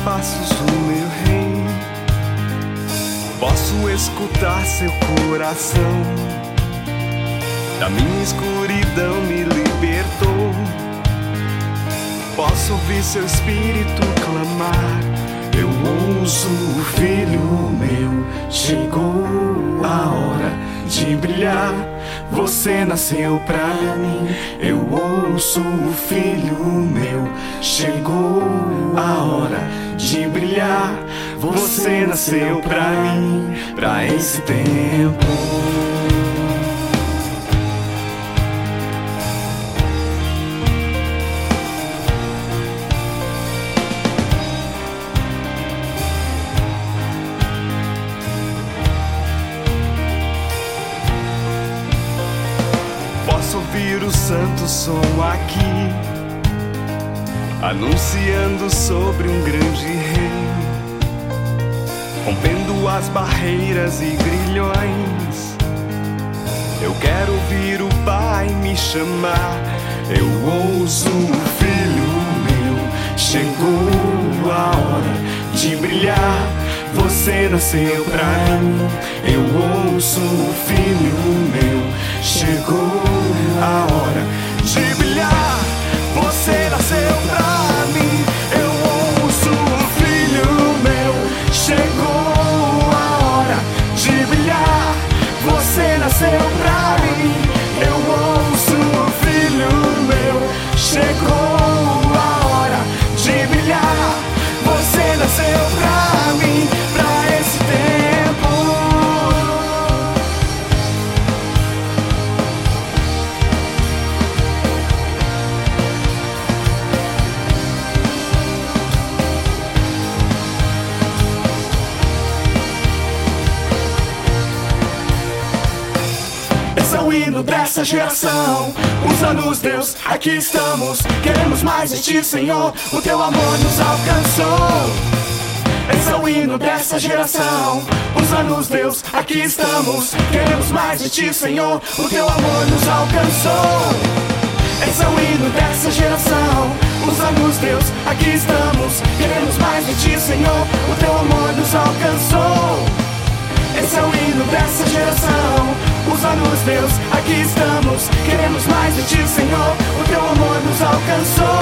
passos do meu rei. Posso escutar seu coração, da minha escuridão me libertou. Posso ouvir seu espírito clamar. Eu ouço, filho meu, chegou a hora de brilhar. Você nasceu pra mim. Eu ouço, filho meu, chegou a hora de brilhar. Você nasceu pra mim, pra esse tempo. Posso ouvir o santo som aqui, anunciando sobre um grande rei, rompendo as barreiras e grilhões. Eu quero ouvir o Pai me chamar. Eu ouço, filho meu, chegou a hora de brilhar. Você nasceu pra mim. Eu ouço, filho meu, chegou a hora de brilhar. Você nasceu pra mim. Eu ouço, filho meu, chegou a hora de brilhar. Você nasceu pra mim. Eu ouço, filho meu, chegou a hora de brilhar. Você nasceu pra mim, pra esse tempo. Esse é o hino dessa geração. Usa-nos, Deus, aqui estamos. Queremos mais de ti, Senhor. O teu amor nos alcançou. Esse é o hino dessa geração. Usa-nos, Deus, aqui estamos. Queremos mais de ti, Senhor. O teu amor nos alcançou. Esse é o hino dessa geração. Usa-nos, Deus, aqui estamos. Queremos mais de ti, Senhor. O teu amor nos alcançou. Esse é o hino dessa geração. Usa-nos, Deus, aqui estamos. Queremos mais de ti, Senhor. O teu amor nos alcançou.